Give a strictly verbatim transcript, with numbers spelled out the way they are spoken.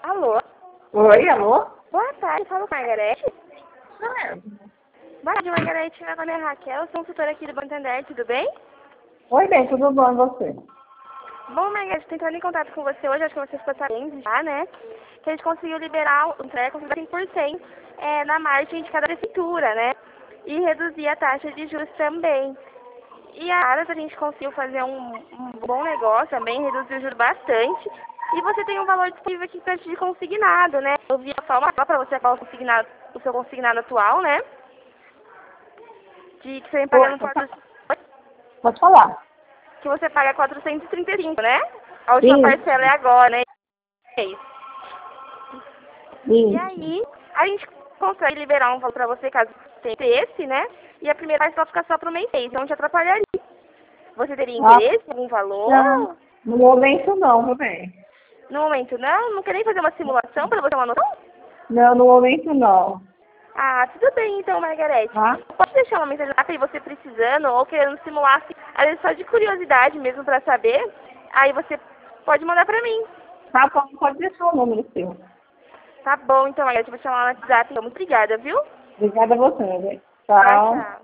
Alô? Oi, alô? Boa tarde, fala com a Margarete. Isso mesmo. Boa tarde, Margarete. Meu nome é Raquel, sou consultora aqui do Banco Santander, tudo bem? Oi, bem, tudo bom e você? Bom, Margarete, tô entrando em contato com você hoje, acho que você ficou sabendo já, né? Que a gente conseguiu liberar o entrega com cem por cento é, na margem de cada prefeitura, né? E reduzir a taxa de juros também. E a Aras a gente conseguiu fazer um, um bom negócio também, reduzir o juro bastante. E você tem um valor disponível aqui para de consignado, né? Eu vi só uma só para você qual o consignado, o seu consignado atual, né? De que você vem Oi, pagando quatro, pode falar. que você paga quatrocentos e trinta e cinco, né? A última Isso, parcela é agora, né? É isso. E isso. aí, a gente consegue liberar um valor para você caso tenha interesse, né? E a primeira parcela fica só para o mês, então te atrapalharia. Você teria Ah, interesse em algum não, valor? no momento não, meu bem. No momento não? Não quer nem fazer uma simulação para você ter uma noção? Não, no momento não. Ah, tudo bem então, Margarete. Tá? Pode deixar uma mensagem lá para você precisando ou querendo simular, assim, às vezes só de curiosidade mesmo para saber. Aí você pode mandar para mim. Tá bom, pode deixar o número seu. Tá bom, então, Margarete, eu vou te chamar no WhatsApp. Então, muito obrigada, viu? Obrigada a você, meu bem. Tchau, Tchau. tchau.